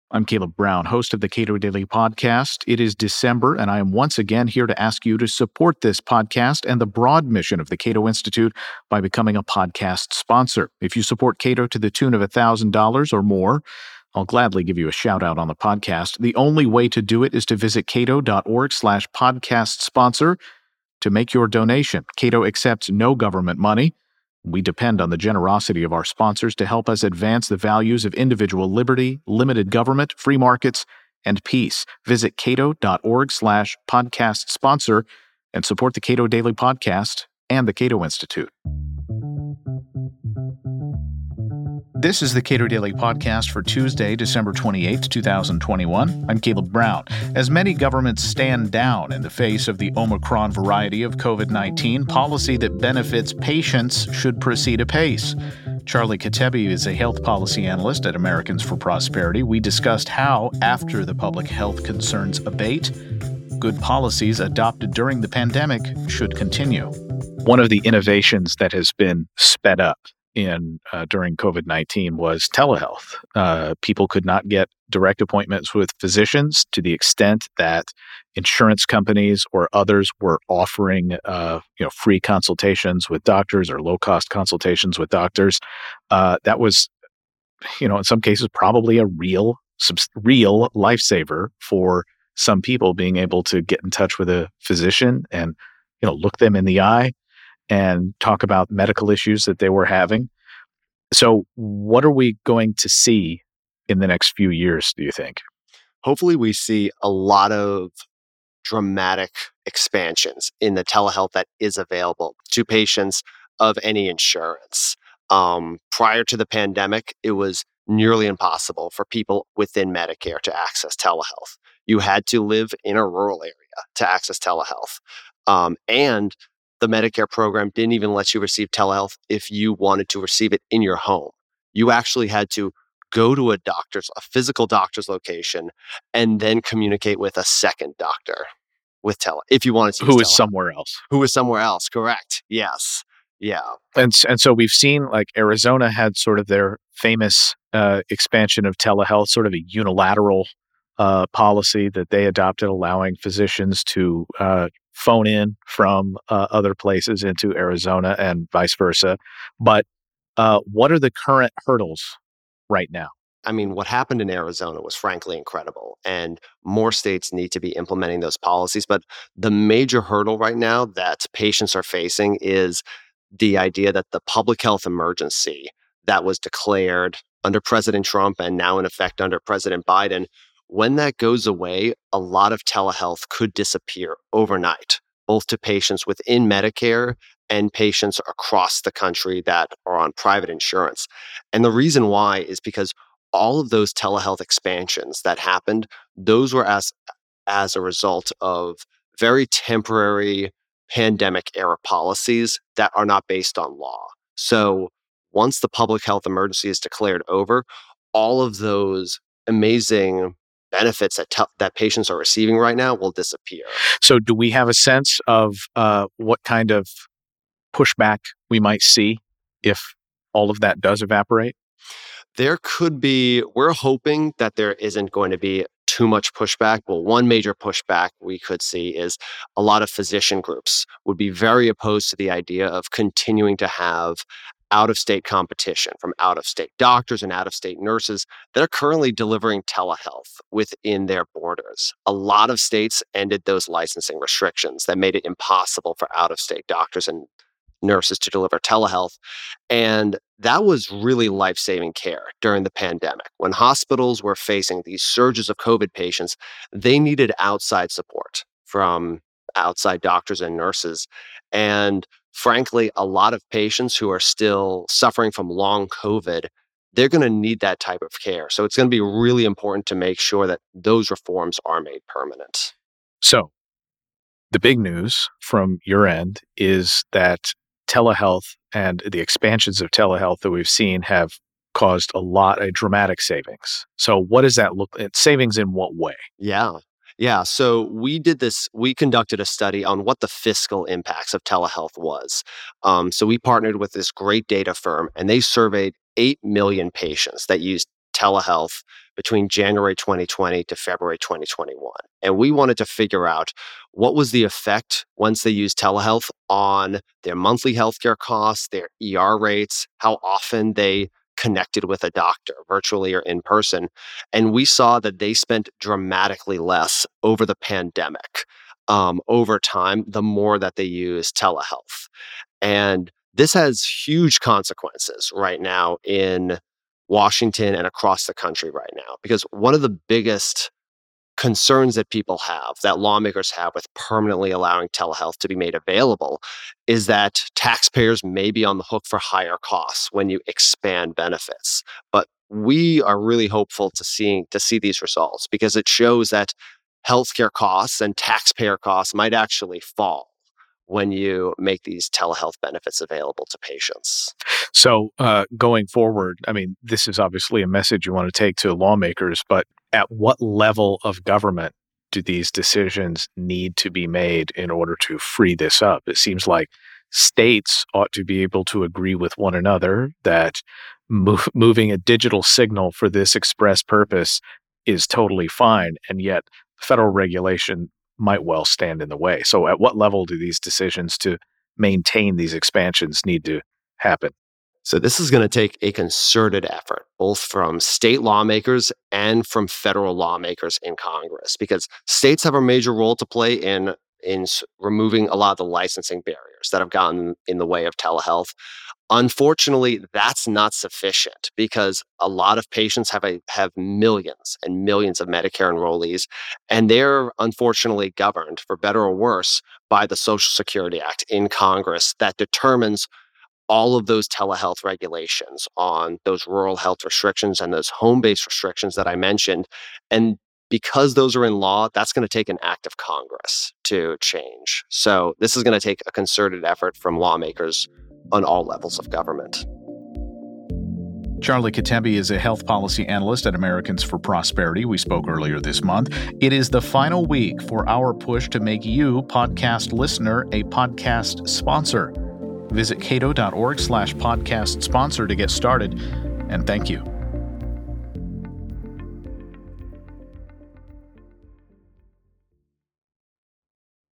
I'm Caleb Brown, host of the Cato Daily Podcast. It is December, and I am once again here to ask you to support this podcast and the broad mission of the Cato Institute by becoming a podcast sponsor. If you support Cato to the tune of $1,000 or more, I'll gladly give you a shout out on the podcast. The only way to do it is to visit cato.org/podcast sponsor to make your donation. Cato accepts no government money. We depend on the generosity of our sponsors to help us advance the values of individual liberty, limited government, free markets, and peace. Visit cato.org/podcast sponsor and support the Cato Daily Podcast and the Cato Institute. This is the Cato Daily Podcast for Tuesday, December 28th, 2021. I'm Caleb Brown. As many governments stand down in the face of the Omicron variety of COVID-19, policy that benefits patients should proceed apace. Charlie Katebi is a health policy analyst at Americans for Prosperity. We discussed how, after the public health concerns abate, good policies adopted during the pandemic should continue. One of the innovations that has been sped up during COVID-19 was telehealth. People could not get direct appointments with physicians to the extent that insurance companies or others were offering free consultations with doctors or low-cost consultations with doctors. That was, in some cases, probably a real lifesaver for some people, being able to get in touch with a physician and look them in the eye and talk about medical issues that they were having. So what are we going to see in the next few years, do you think? Hopefully we see a lot of dramatic expansions in the telehealth that is available to patients of any insurance. Prior to the pandemic, it was nearly impossible for people within Medicare to access telehealth. You had to live in a rural area to access telehealth. And the Medicare program didn't even let you receive telehealth if you wanted to receive it in your home. You actually had to go to a physical doctor's location, and then communicate with a second doctor with if you wanted to use Who is somewhere else. Who is somewhere else, correct. Yes. Yeah. And so we've seen, like, Arizona had sort of their famous expansion of telehealth, sort of a unilateral policy that they adopted, allowing physicians to phone in from other places into Arizona and vice versa. But what are the current hurdles right now? I mean, what happened in Arizona was frankly incredible, and more states need to be implementing those policies. But the major hurdle right now that patients are facing is the idea that the public health emergency that was declared under President Trump and now in effect under President Biden, when that goes away, a lot of telehealth could disappear overnight, both to patients within Medicare and patients across the country that are on private insurance. And the reason why is because all of those telehealth expansions that happened, those were as a result of very temporary pandemic era policies that are not based on law. So once the public health emergency is declared over, all of those amazing benefits that patients are receiving right now will disappear. So do we have a sense of what kind of pushback we might see if all of that does evaporate? There could be. We're hoping that there isn't going to be too much pushback. Well, one major pushback we could see is a lot of physician groups would be very opposed to the idea of continuing to have out-of-state competition from out-of-state doctors and out-of-state nurses that are currently delivering telehealth within their borders. A lot of states ended those licensing restrictions that made it impossible for out-of-state doctors and nurses to deliver telehealth. And that was really life-saving care during the pandemic. When hospitals were facing these surges of COVID patients, they needed outside support from outside doctors and nurses. And frankly, a lot of patients who are still suffering from long COVID, they're going to need that type of care. So it's going to be really important to make sure that those reforms are made permanent. So the big news from your end is that telehealth and the expansions of telehealth that we've seen have caused a dramatic savings. So what does that look like? Savings in what way? Yeah. So we conducted a study on what the fiscal impacts of telehealth was. So we partnered with this great data firm, and they surveyed 8 million patients that used telehealth between January 2020 to February 2021. And we wanted to figure out what was the effect once they used telehealth on their monthly healthcare costs, their ER rates, how often they connected with a doctor, virtually or in person. And we saw that they spent dramatically less over the pandemic. Over time, the more that they use telehealth. And this has huge consequences right now in Washington and across the country right now, because one of the biggest concerns that people have, that lawmakers have with permanently allowing telehealth to be made available, is that taxpayers may be on the hook for higher costs when you expand benefits. But we are really hopeful to see these results, because it shows that healthcare costs and taxpayer costs might actually fall when you make these telehealth benefits available to patients. So going forward, I mean, this is obviously a message you want to take to lawmakers, but at what level of government do these decisions need to be made in order to free this up? It seems like states ought to be able to agree with one another that moving a digital signal for this express purpose is totally fine, and yet federal regulation might well stand in the way. So at what level do these decisions to maintain these expansions need to happen? So this is going to take a concerted effort, both from state lawmakers and from federal lawmakers in Congress, because states have a major role to play in removing a lot of the licensing barriers that have gotten in the way of telehealth. Unfortunately, that's not sufficient, because a lot of patients have millions and millions of Medicare enrollees, and they're unfortunately governed, for better or worse, by the Social Security Act in Congress that determines all of those telehealth regulations on those rural health restrictions and those home-based restrictions that I mentioned. And because those are in law, that's going to take an act of Congress to change. So this is going to take a concerted effort from lawmakers on all levels of government. Charlie Katembi is a health policy analyst at Americans for Prosperity. We spoke earlier this month. It is the final week for our push to make you, podcast listener, a podcast sponsor. Visit cato.org/podcast sponsor to get started. And thank you.